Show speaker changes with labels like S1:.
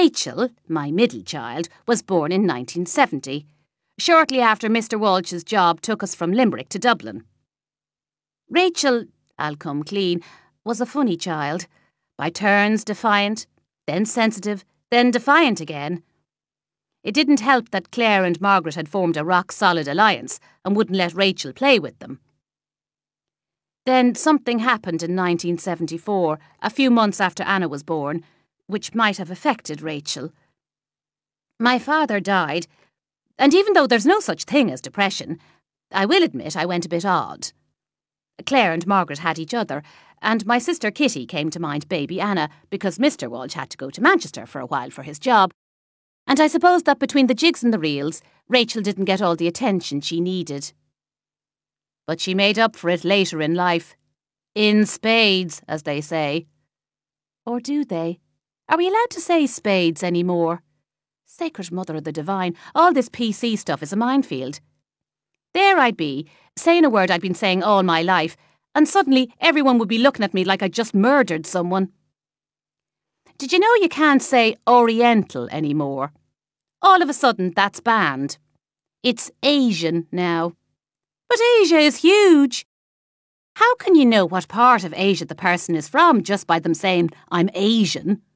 S1: Rachel, my middle child, was born in 1970, shortly after Mr. Walsh's job took us from Limerick to Dublin. Rachel, I'll come clean, was a funny child, by turns defiant, then sensitive, then defiant again. It didn't help that Claire and Margaret had formed a rock-solid alliance and wouldn't let Rachel play with them. Then something happened in 1974, a few months after Anna was born, which might have affected Rachel. My father died, and even though there's no such thing as depression, I will admit I went a bit odd. Claire and Margaret had each other, and my sister Kitty came to mind baby Anna because Mr. Walsh had to go to Manchester for a while for his job. And I suppose that between the jigs and the reels, Rachel didn't get all the attention she needed. But she made up for it later in life. In spades, as they say. Or do they? Are we allowed to say spades anymore? Sacred Mother of the Divine, all this PC stuff is a minefield. There I'd be, saying a word I'd been saying all my life, and suddenly everyone would be looking at me like I'd just murdered someone. Did you know you can't say Oriental anymore? All of a sudden, that's banned. It's Asian now. But Asia is huge. How can you know what part of Asia the person is from just by them saying, I'm Asian?